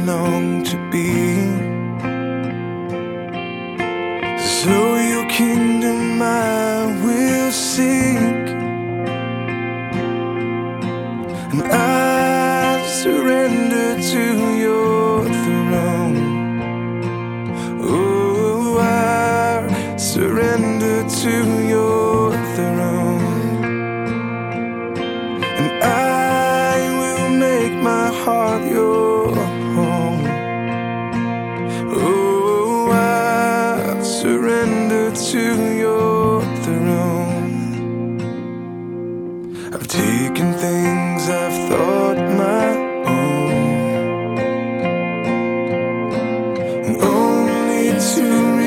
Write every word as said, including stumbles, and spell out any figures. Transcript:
long to be. So your kingdom I will seek, and I surrender to your throne. Oh, I surrender to your throne, and I will make my heart your home. Oh, I surrender to your throne. I've taken things I've thought my own, only to